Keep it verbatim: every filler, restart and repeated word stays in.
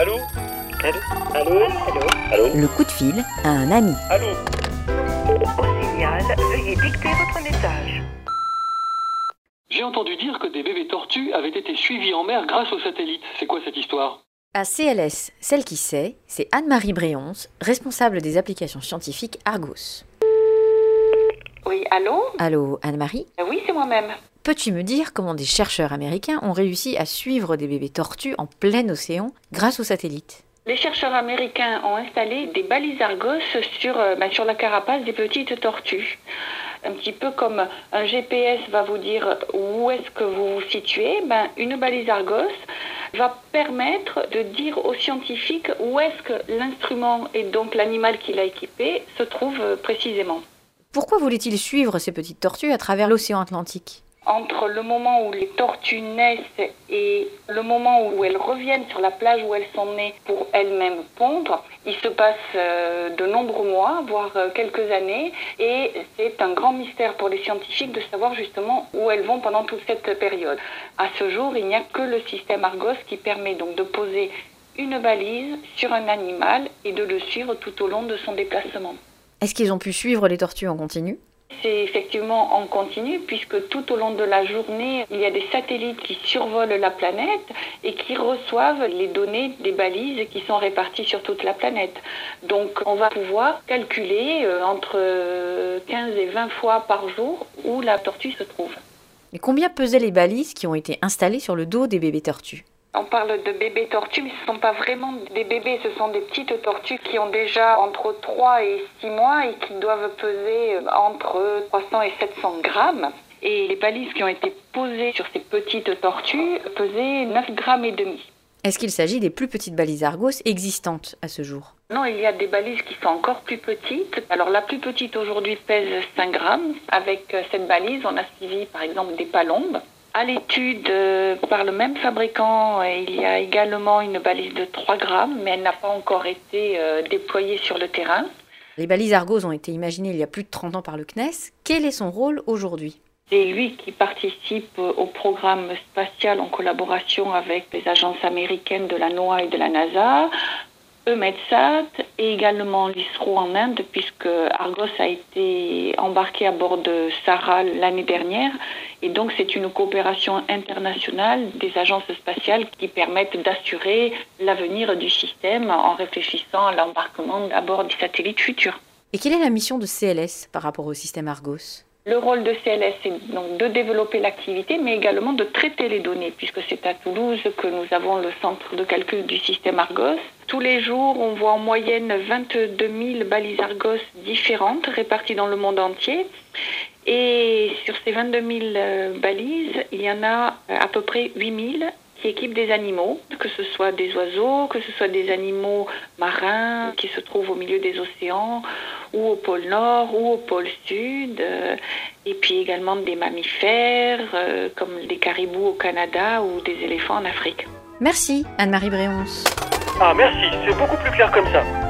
Allô? Allô? Allô? Allô? Allô? Le coup de fil à un ami. Allô? Au signal, veuillez dicter votre message. J'ai entendu dire que des bébés tortues avaient été suivis en mer grâce aux satellites. C'est quoi cette histoire? À C L S, celle qui sait, c'est Anne-Marie Bréonce, responsable des applications scientifiques Argos. Oui, allô? Allô, Anne-Marie? Oui, c'est moi-même. Peux-tu me dire comment des chercheurs américains ont réussi à suivre des bébés tortues en plein océan grâce aux satellites? Les chercheurs américains ont installé des balises Argos sur, euh, ben, sur la carapace des petites tortues. Un petit peu comme un G P S va vous dire où est-ce que vous vous situez, ben, une balise Argos va permettre de dire aux scientifiques où est-ce que l'instrument et donc l'animal qu'il a équipé se trouve euh, précisément. Pourquoi voulait-il suivre ces petites tortues à travers l'océan Atlantique? Entre le moment où les tortues naissent et le moment où elles reviennent sur la plage où elles sont nées pour elles-mêmes pondre, il se passe euh, de nombreux mois, voire euh, quelques années, et c'est un grand mystère pour les scientifiques de savoir justement où elles vont pendant toute cette période. À ce jour, il n'y a que le système Argos qui permet donc de poser une balise sur un animal et de le suivre tout au long de son déplacement. Est-ce qu'ils ont pu suivre les tortues en continu? C'est effectivement en continu puisque tout au long de la journée, il y a des satellites qui survolent la planète et qui reçoivent les données des balises qui sont réparties sur toute la planète. Donc on va pouvoir calculer entre quinze et vingt fois par jour où la tortue se trouve. Et combien pesaient les balises qui ont été installées sur le dos des bébés tortues? On parle de bébés tortues, mais ce ne sont pas vraiment des bébés, ce sont des petites tortues qui ont déjà entre trois et six mois et qui doivent peser entre trois cents et sept cents grammes. Et les balises qui ont été posées sur ces petites tortues pesaient neuf grammes et demi. Est-ce qu'il s'agit des plus petites balises Argos existantes à ce jour? Non, il y a des balises qui sont encore plus petites. Alors la plus petite aujourd'hui pèse cinq grammes. Avec cette balise, on a suivi par exemple des palombes. À l'étude euh, par le même fabricant, il y a également une balise de trois grammes, mais elle n'a pas encore été euh, déployée sur le terrain. Les balises Argos ont été imaginées il y a plus de trente ans par le C N E S. Quel est son rôle aujourd'hui? C'est lui qui participe au programme spatial en collaboration avec les agences américaines de la NOAA et de la NASA, EUMETSAT et également l'ISRO en Inde, puisque Argos a été embarqué à bord de Sara l'année dernière. Et donc c'est une coopération internationale des agences spatiales qui permettent d'assurer l'avenir du système en réfléchissant à l'embarquement à bord des satellites futurs. Et quelle est la mission de C L S par rapport au système Argos? Le rôle de C L S, c'est donc de développer l'activité, mais également de traiter les données, puisque c'est à Toulouse que nous avons le centre de calcul du système Argos. Tous les jours, on voit en moyenne vingt-deux mille balises Argos différentes réparties dans le monde entier. Et sur ces vingt-deux mille balises, il y en a à peu près huit mille qui équipent des animaux, que ce soit des oiseaux, que ce soit des animaux marins qui se trouvent au milieu des océans, ou au pôle Nord, ou au pôle Sud, et puis également des mammifères, comme des caribous au Canada ou des éléphants en Afrique. Merci Anne-Marie Bréonce. Ah merci, c'est beaucoup plus clair comme ça.